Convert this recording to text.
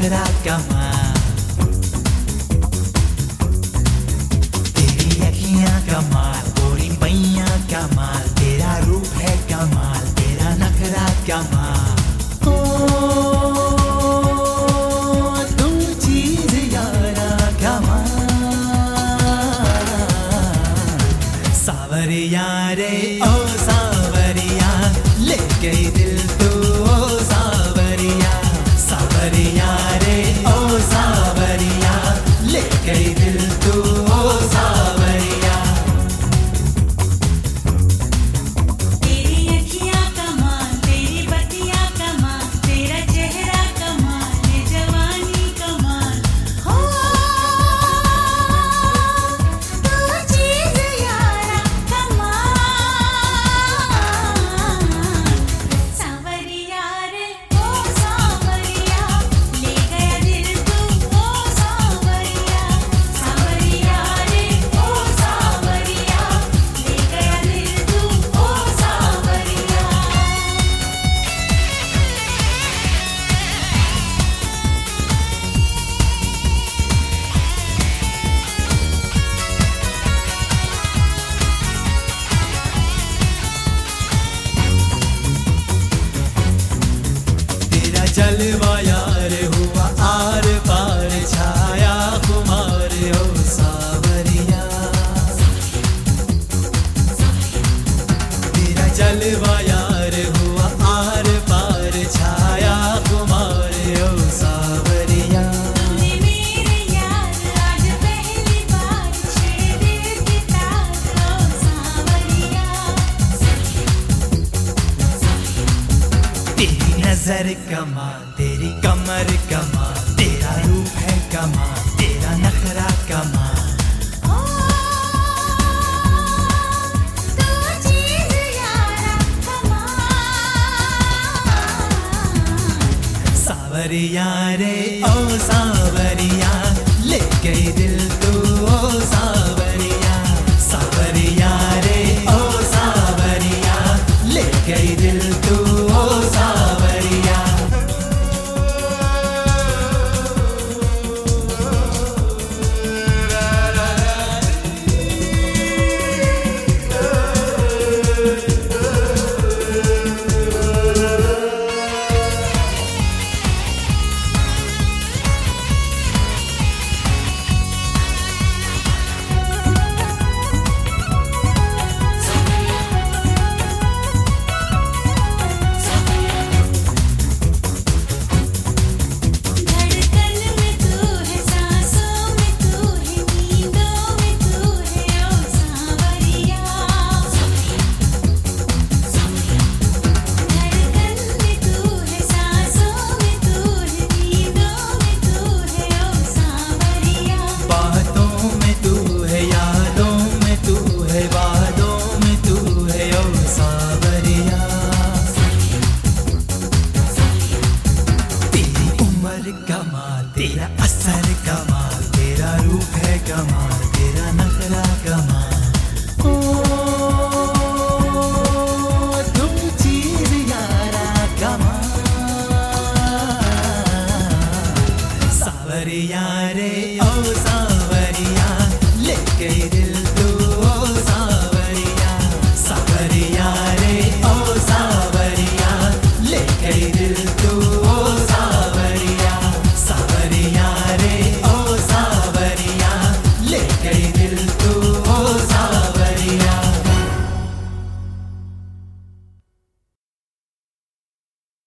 नखरा कमाल, तेरी अखियां कमाल, गोरी मैया कमाल, तेरा रूप है कमाल, तेरा नखरा कमाल। ओ तू चीज यारा कमाल, सावरिया रे ओ सावरिया, ले गई दिल तू ओ सावरिया, सावरिया रे ओ सावरिया, ले गई दिल तू ओ सावरिया। तेरी अखियां कमाल, तेरी बतियां कमाल, तेरा चेहरा कमाल, ये जवानी कमाल। हो तू चीज यारा कमाल, सावरिया रे ओ सावरिया, ले गया दिल तू ओ सावरिया, सावरिया रे ओ सावरिया, ले गया दिल तू ओ सावरिया। तेरा जलवा यार हुआ आर पार, छाया कुमार ओ सावरिया, तेरा जलवा यार हुआ आर पार, छाया कुमार ओ सावरिया। तूने मेरे यार आज पहली बार छेड़ दिल की तार ओ सावरिया, तेरी नजर कमाल, तेरी कमर कमाल, तेरा रूप है कमाल, तेरा नखरा कमाल। ओ तू चीज यारा कमाल, सावरिया रे ओ सावरिया, ले गई दिल तू ओ सावरिया, सावरिया रे ओ सावरिया, ले गई दिल तू ओ सावरिया। धड़कन में तू है, सांसों में तू है, नींदों में तू है ओ सावरिया, धड़कन में तू है, सांसों में तू है, नींदों में तू है ओ सावरिया। बातों में तू है, यादों में तू है, वादों में तू है ओ सावरिया, तेरी उम्र कमाल, तेरा असर कमाल, तेरा रूप है कमाल, तेरा नखरा कमाल। ओ तुम चीज यारा कमाल, सावरिया रे ओ सावरिया, ले गई